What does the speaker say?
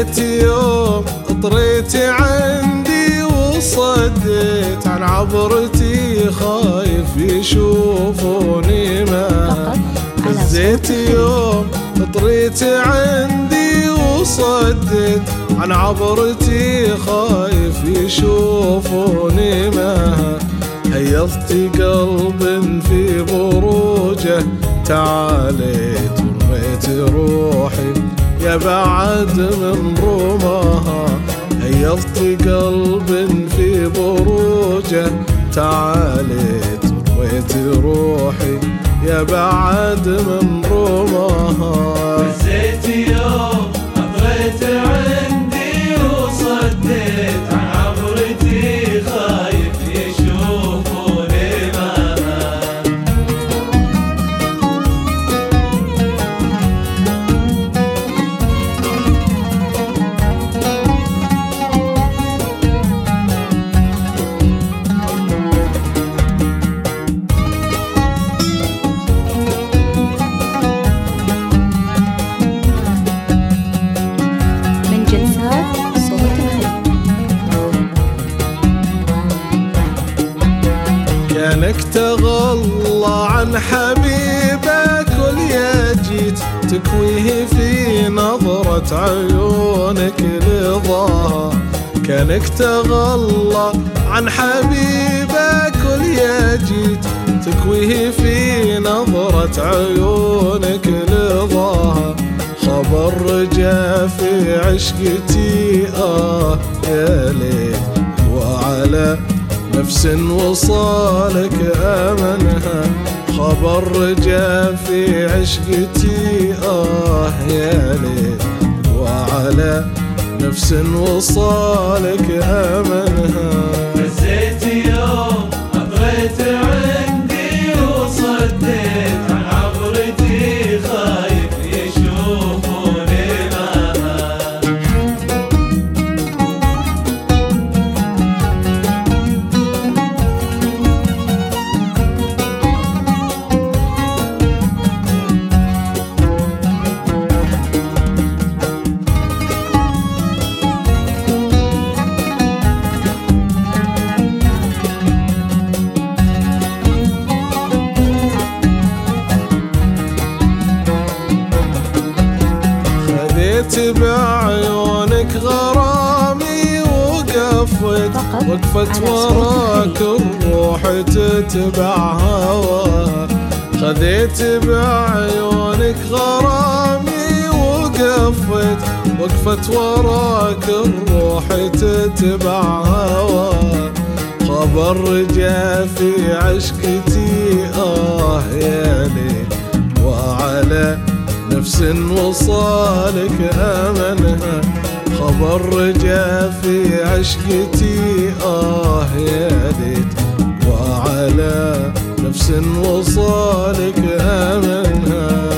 خذيت يوم طريت عندي وصديت عن عبرتي خايف يشوفوني ما خذيت يوم طريت عندي وصديت عن عبرتي خايف يشوفوني ما هيضت قلب في بروجه تعاليت ورميت روحي يا بعد من رماها هيضت قلب في بروجه تعاليت ورميت روحي يا بعد من رماها هزيت يوم أطريت عندي وصديت عن عبرتي خايف يشوفوني معها كانك تغلى عن حبيبك واليا جيت تكويه في نظرة عيونك لظاها كانك تغلى عن حبيبك واليا جيت تكويه في نظرة عيونك لظاها خبر جا في عشقتي يا ليت وعلى نفس وصالك أمنها خبر جا في عشقتي يا ليت وعلى نفس وصالك أمنها هزيت يوم أطريت عندي وصديت عن عبرتي خايف يشوفوني معها خذيت بعيونك غرامي وقفت وراك الروح تتبع هواها خذيت بعيونك غرامي وقفت وراك الروح تتبع هواها خبر جا في عشقتي يا ليل وعلى نفس وصالك أمنها خبر جا في عشقتي يا ليت وعلى نفس وصالك أمنها